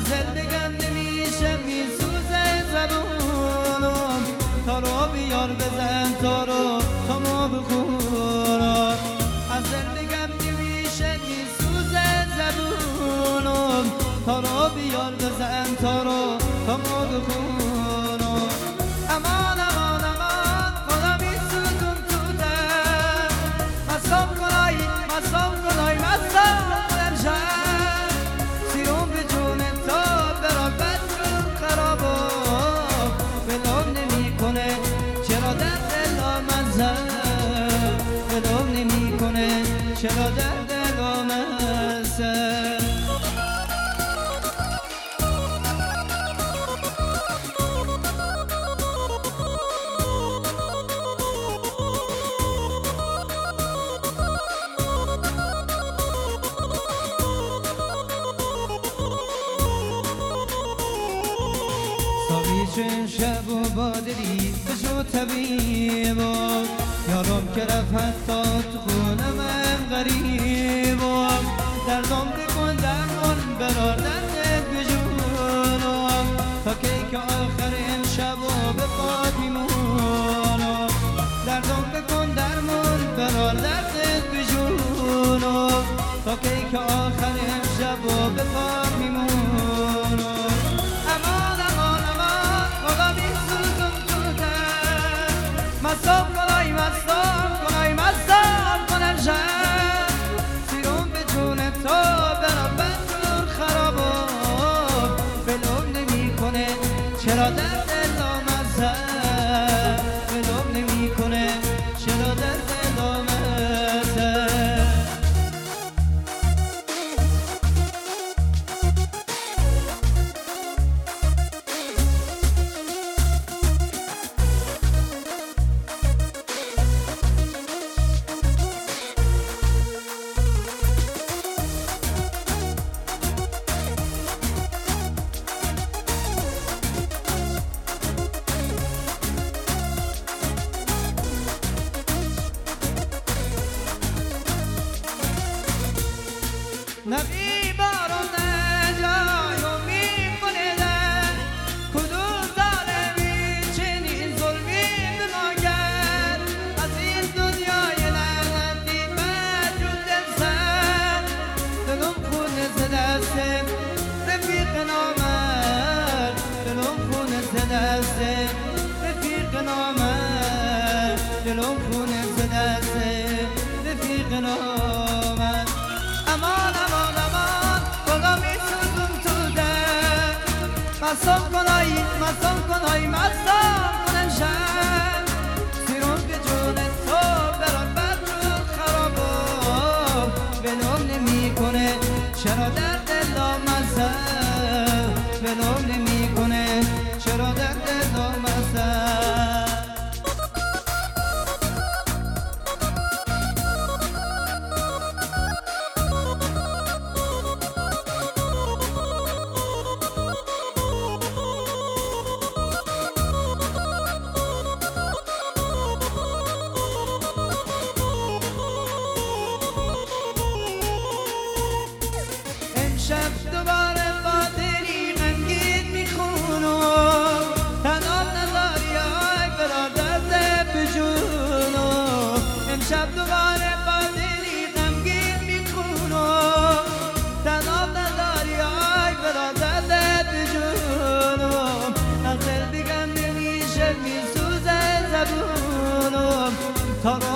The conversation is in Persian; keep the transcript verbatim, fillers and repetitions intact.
غزل بگم نمیشه میسوزه زبونم تا رو بیار بزن تا رو تا ما بخورم غزل بگم نمیشه میسوزه زبونم تا رو بیار بزن تا رو تا ما بخورم امان امان امان خدا میسوزم تو دل مصاب کنای مصاب کنای مصاب کنم شد سیروم به جون تو برا بدرون خرابا بلوم نمی کنه چرا در دل آمزه بلوم نمی کنه چرا در دل آمزه چون شب و بادری بشو طبیبم یارم که رفت حتی تو خونم هم غریبم دردم بکن درمان برار درد بجونم تا که که آخر امشب و به پاد میمونم دردم بکن درمان برار درد بجونم تا که که آخر امشب و به پاد میمونم امان امان مصاب کنای مصاب کنای مصاب کنم شد سیروم به جون تو برا بدرون خرابم بلوم نمی کنه چرا در دل آمزه بلوم نمی کنه چرا در دل آمزه نبی بارون جای و میکنه در کدوم ظالمی چنین ظلمی به ما کرد از این دنیای لعنتی مجروح دل زد دلم خونه ز دست رفیق نامرد دلم خونه ز دست رفیق نامرد دلم خونه ز دست رفیق نامرد امان امان امان خدا میسوزم تو دل مصاب کنای مصاب کنای مصاب کنم شد سیروم به جون تو برا بدرون خرابم بلوم نمی کنه چرا در دل آمزه بلوم نمی کنه چرا در دل آمزه امشب دوباره با دلی غمگین میخونم تنها نذاری ای برادر بجونم امشب دوباره با دلی غمگین میخونم تنها نذاری ای برادر بجونم غزل بگم نمیشه میسوزه زبونم تا